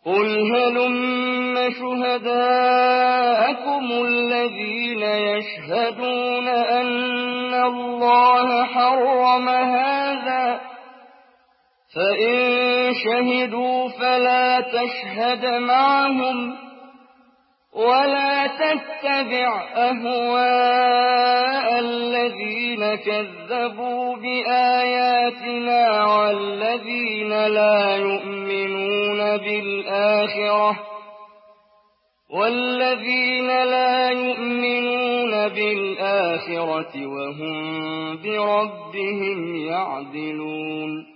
قُلْ هَلُمَّ شُهَدَاءَكُمُ الَّذِينَ يَشْهَدُونَ أَنَّ اللَّهَ حَرَّمَ هَٰذَا ۖ فَإِن شَهِدُوا فَلَا تَشْهَدْ مَعَهُمْ وَلَا تَتَّبِعْ أَهْوَاءَ الَّذِينَ كَذَّبُوا بِآيَاتِنَا وَالَّذِينَ لَا يُؤْمِنُونَ بِالْآخِرَةِ وَهُم بِرَبِّهِمْ يَعْدِلُونَ